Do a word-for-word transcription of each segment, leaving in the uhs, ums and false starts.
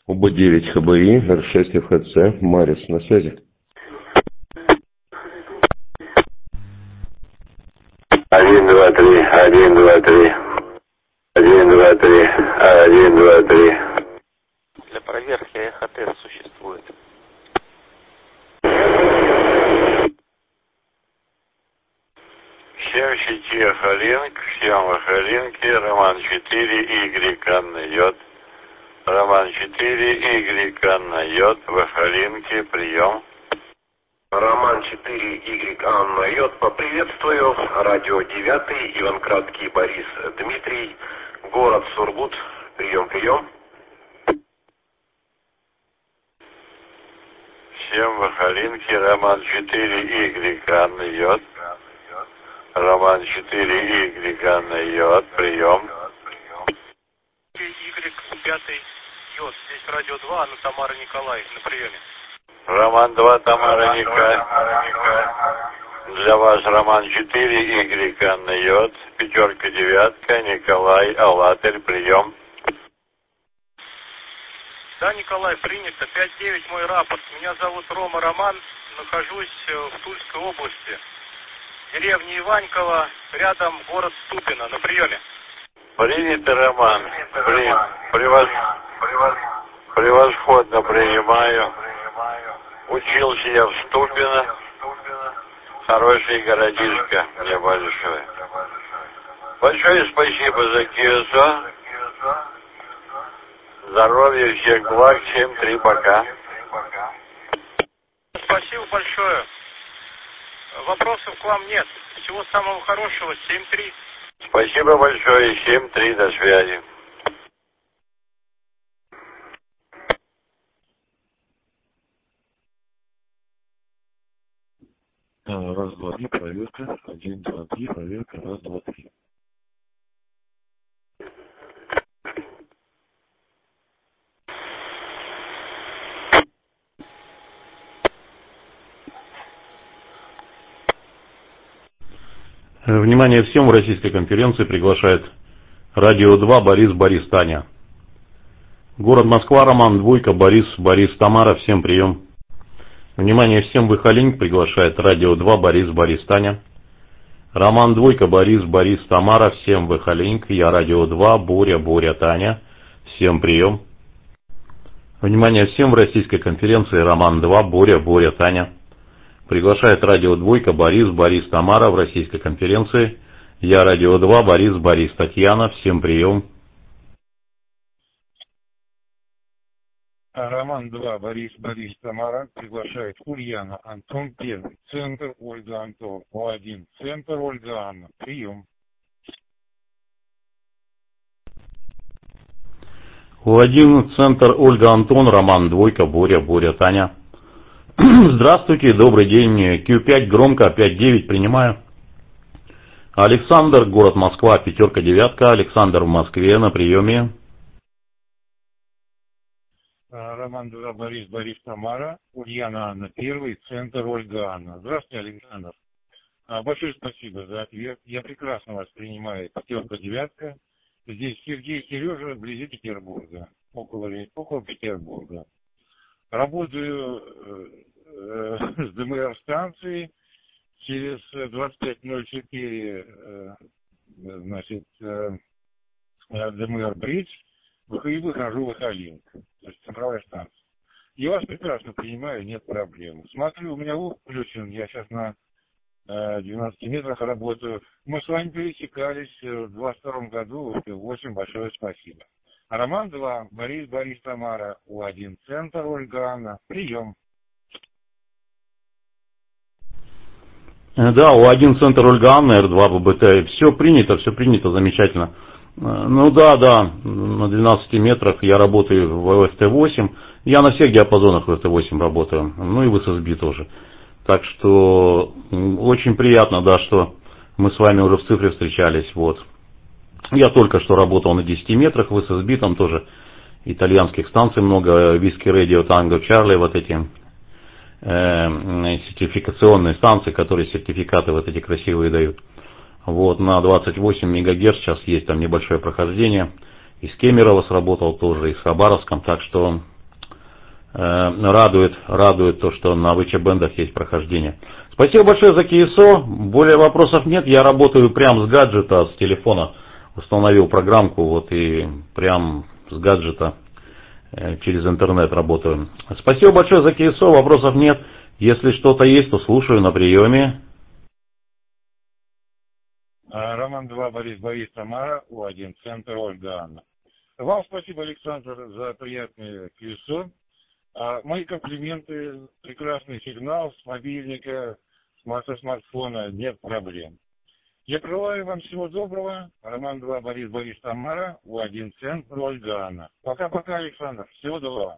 ОБ девять ХБИ, Р шесть ФЦ, Марис, на связи. Один, два, три, один, два, три, один, два, три, один, два, три. Для проверки эхо-тест существует. Всем в сети Эхолинк, всем в Эхолинке, Роман четыре, Y, Анна Йод. Роман четыре, Y, Анна Йод, в Эхолинке, прием. Роман четыре, Y, Анна Йод, поприветствую. Радио девятый, Иван Краткий, Борис Дмитрий, город Сургут, прием, прием. Всем в Эхолинке, Роман четыре, Y, Анна Йод. Роман четыре, Y, Анна Йод, прием. Y, пятый, Йод, здесь радио два, Анна Тамара Николай, на приеме. Роман два, Тамара Николай. Для вас Роман четыре, Y, Анна Йод, пятерка, девятка, Николай, Алатырь, прием. Да, Николай, принято. пять девять мой рапорт. Меня зовут Рома Роман, нахожусь в Тульской области. Деревня Иваньково, рядом город Ступино, на приеме. Принято, Роман. При... Превос... Превосходно принимаю. Учился я в Ступино. Хороший городишко небольшой. Большое спасибо за КИОСО. Здоровья, всех благ. семь три, пока. Спасибо большое. Вопросов к вам нет. Всего самого хорошего. семь три. Спасибо большое. семь три. До связи. Раз, два, три, проверка. Один, два, три, проверка. Раз, два, три. Внимание всем, в российской конференции приглашает радио два, Борис, Борис, Таня. Город Москва, Роман, двойка, Борис, Борис, Тамара, всем прием. Внимание всем, в Эхолинк приглашает радио два, Борис, Борис, Таня. Роман, двойка, Борис, Борис, Тамара, всем в Эхолинк. Я радио два, Боря, Боря, Таня, всем прием. Внимание всем, в российской конференции Роман два, Боря, Боря, Таня. Приглашает радио двойка, Борис, Борис, Тамара в российской конференции. Я радио два, Борис, Борис, Татьяна. Всем прием. Роман два, Борис, Борис, Тамара. Приглашает Ульяна, Антон, первый. Центр, Ольга, Антон. О один. Центр, Ольга, Анна. Прием. О один. Центр, Ольга, Антон. Роман, двойка, Боря, Боря, Таня. Здравствуйте, добрый день. Q пять громко, пять девять принимаю. Александр, город Москва, пятерка, девятка. Александр в Москве на приеме. Роман два, Борис, Борис, Тамара. Ульяна, Анна, первый. Центр, Ольга, Анна. Здравствуйте, Александр. Большое спасибо за ответ. Я прекрасно вас принимаю. Пятерка, девятка. Здесь Сергей, Сережа, вблизи Петербурга. Около, около Петербурга. Работаю э, с ДМР-станции. Через двадцать пять ноль четыре э, значит, э, ДМР-бридж и выхожу в Эхолинк. То есть центровая станция. Я вас прекрасно принимаю, нет проблем. Смотрю, у меня лук включен, я сейчас на э, двенадцати метрах работаю. Мы с вами пересекались в двадцать втором году. Очень большое спасибо. Роман два, Борис, Борис, Тамара, О один, Центр, Ольга, Анна. Прием. Да, О один, Центр, Ольга, Анна, Р два, ББТ. Все принято, все принято, замечательно. Ну да, да, на двенадцати метрах я работаю в эф тэ восемь. Я на всех диапазонах в эф тэ восемь работаю. Ну и в эс эс би тоже. Так что очень приятно, да, что мы с вами уже в цифре встречались. Вот. Я только что работал на десяти метрах в эс эс би, там тоже итальянских станций много, Виски, Радио, Танго, Чарли, вот эти э, сертификационные станции, которые сертификаты вот эти красивые дают. Вот, на двадцать восемь мегагерц сейчас есть там небольшое прохождение. Из Кемерово сработал тоже, и с Хабаровском, так что радует, радует то, что на ВЧ-бендах есть прохождение. Спасибо большое за КСО. Более вопросов нет. Я работаю прям с гаджета, с телефона. Установил программку, вот и прям с гаджета через интернет работаю. Спасибо большое за КСО. Вопросов нет. Если что-то есть, то слушаю на приеме. Роман два, Борис, Борис, Тамара, У один, центр, Ольга, Анна. Вам спасибо, Александр, за приятное КСО. А мои комплименты, прекрасный сигнал с мобильника, со смартфона, нет проблем. Я желаю вам всего доброго. Роман два, Борис, Борис, Тамара, У один, центр, Ольга, Анна. Пока-пока, Александр. Всего доброго.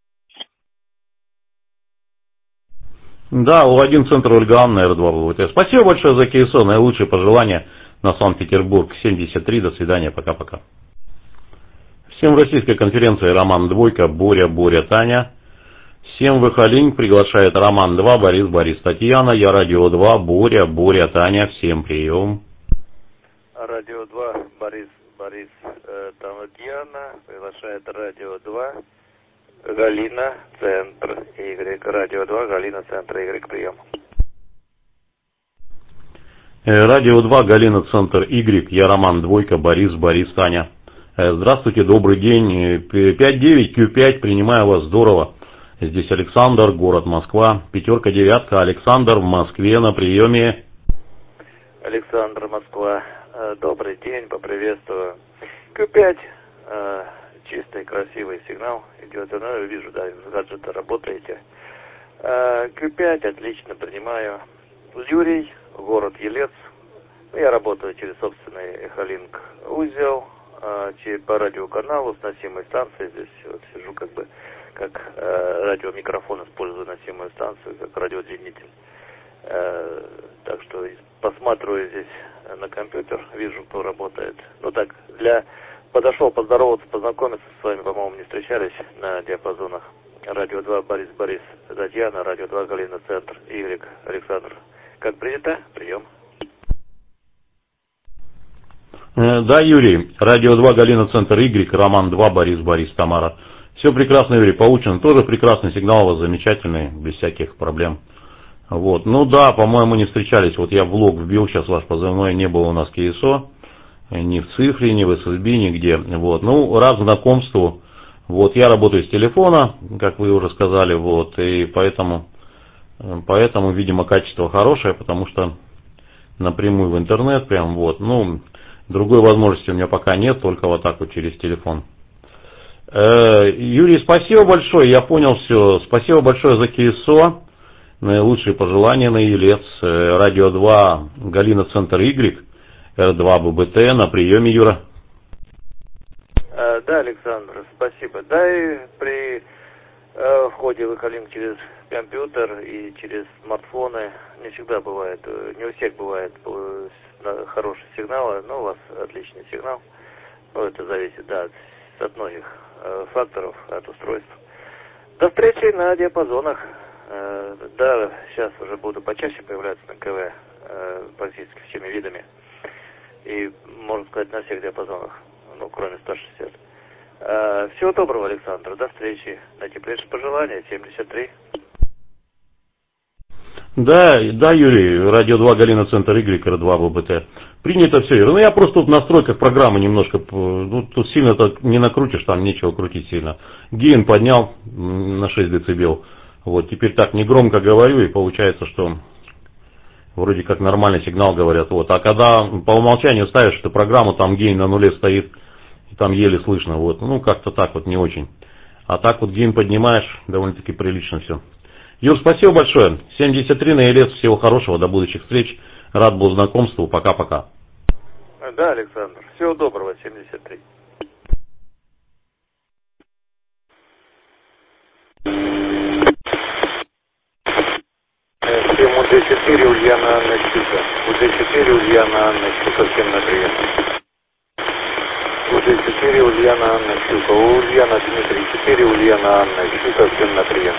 Да, У один, центр, Ольга, Анна, Эр два, ВВТ. Спасибо большое за КСО. Наилучшие пожелания на Санкт-Петербург семьдесят три. До свидания. Пока-пока. Всем в российской конференции Роман Двойка, Боря, Боря, Таня. Всем в Ихалинь приглашает Роман два, Борис, Борис, Татьяна. Я Радио два, Боря, Боря, Таня. Всем прием. Радио два, Борис, Борис, э, Татьяна. Приглашает Радио два, Галина, Центр, Y. Радио два, Галина, Центр, Y. Прием. Радио два, Галина, Центр, Y. Я Роман Двойка, Борис, Борис, Таня. Здравствуйте, добрый день. пять девять Q пять, принимаю вас, здорово. Здесь Александр, город Москва. Пятерка, девятка, Александр в Москве на приеме. Александр, Москва. Добрый день, поприветствую. Q пять, чистый, красивый сигнал идет. Ну, я вижу, да, с гаджета работаете. Q пять, отлично, принимаю. Юрий, город Елец. Я работаю через собственный Эхолинк узел, по радиоканалу с носимой станцией. Здесь вот сижу как бы как э, радиомикрофон, использую носимую станцию, как радиодлинитель. Э, так что посматриваю здесь на компьютер, вижу, кто работает. Ну так, для подошел поздороваться, познакомиться с вами, по-моему, не встречались на диапазонах. Радио два, Борис, Борис, Татьяна, Радио два, Галина, Центр, Y, Александр. Как принято? Прием. Да, Юрий, Радио два, Галина, Центр, Y, Роман два, Борис, Борис, Тамара. Все прекрасно, Юрий, получен. Тоже прекрасный сигнал у вас, замечательный, без всяких проблем. Вот. Ну да, по-моему, не встречались. Вот я в лог вбил, сейчас ваш позывной, не было у нас КСО. Ни в цифре, ни в эс эс би, нигде. Вот. Ну, рад знакомству. Вот, я работаю с телефона, как вы уже сказали, вот, и поэтому, поэтому, видимо, качество хорошее, потому что напрямую в интернет прям, вот, ну, другой возможности у меня пока нет, только вот так вот через телефон. Юрий, спасибо большое, я понял все. Спасибо большое за КСО. Наилучшие пожелания на Елец. Радио два, Галина, Центр, Y, Эр два, ББТ. На приеме, Юра. Да, Александр, спасибо. Да, и при э, входе в Эхолинк через компьютер и через смартфоны не всегда бывает, не у всех бывает хороший сигнал, но у вас отличный сигнал. Ну, это зависит, да, от многих э, факторов, от устройств. До встречи на диапазонах. Э, да, сейчас уже буду почаще появляться на КВ, э, практически всеми видами. И, можно сказать, на всех диапазонах, ну, кроме сто шестьдесят. Э, всего доброго, Александр. До встречи. Наитеплейшие пожелания. семьдесят три. Да, да, Юрий, Радио два, Галина, Центр, Y, Эр два, ВБТ. Принято все, Юрий. Ну, я просто тут в настройках программы немножко, ну, тут сильно так не накрутишь, там нечего крутить сильно. Гейн поднял на шесть децибел. Вот, теперь так негромко говорю, и получается, что вроде как нормальный сигнал говорят. Вот, а когда по умолчанию ставишь эту программу, там гейн на нуле стоит, и там еле слышно, вот, ну, как-то так вот не очень. А так вот гейн поднимаешь, довольно-таки прилично все. Юр, спасибо большое. семьдесят три на Елец. Всего хорошего. До будущих встреч. Рад был знакомству. Пока-пока. Да, Александр. Всего доброго. семьдесят три. Всем У Д четыре, Ульяна, Анна, Щука. У Д четыре, Ульяна, Анна, Щука. Всем на прием. У Д четыре, Ульяна, Анна, Щука. Ульяна, Дмитрий, четыре, Ульяна, Анна, Щука. Всем на прием.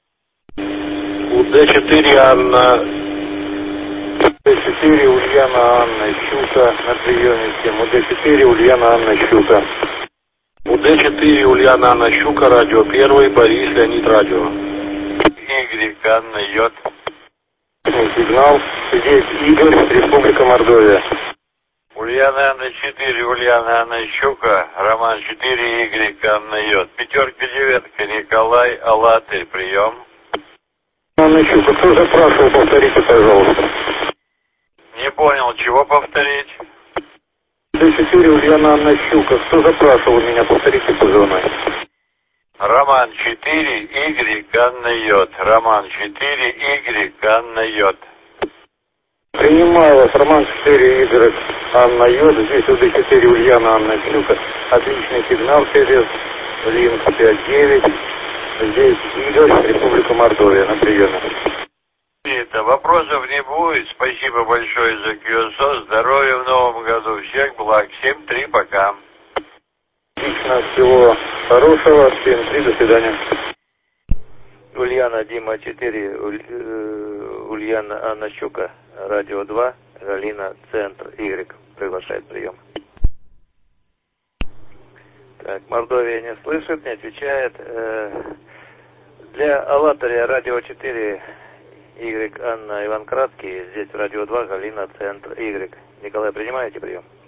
У Д четыре, Анна, У Д четыре, Ульяна, Анна, Щука, на приеме всем. У Д четыре, Ульяна, Анна, Щука. УД четыре, Ульяна Анна Щука, радио первый, Борис Леонид, радио. Y, Анна, Йод. Сигнал, здесь Игорь, Республика Мордовия. Ульяна Анна четыре, Ульяна Анна Щука, Роман четыре, Y, Анна, Йод. Пятерка, девятка, Николай, Алатырь, прием. Анна Щука, кто запрашивал, повторите, пожалуйста. Не понял, чего повторить? УД четыре, Ульяна Анна Щука, кто запрашивал меня, повторите позывной. Роман четыре, Y, Анна, Йод. Роман четыре, Y, Анна, Йод. Принимаю вас, Роман четыре, Y, Анна Йод. Здесь УД четыре, Ульяна Анна Щука. Отличный сигнал через линк пять девять. Здесь Игорь, Республика Мордовия, на приеме. Это вопросов не будет. Спасибо большое за кью эс о. Здоровья в новом году. Всех благ. семь три, пока. Отлично, всего хорошего. семь три, до свидания. Ульяна, Дима четыре, Уль, э, Ульяна Анна Щука, радио два, Галина, центр Y, приглашает прием. Так, Мордовия не слышит, не отвечает. Э, для Алатыря радио четыре, Y, Анна, Иван Краткий, здесь радио два, Галина, центр Y. Николай, принимаете прием?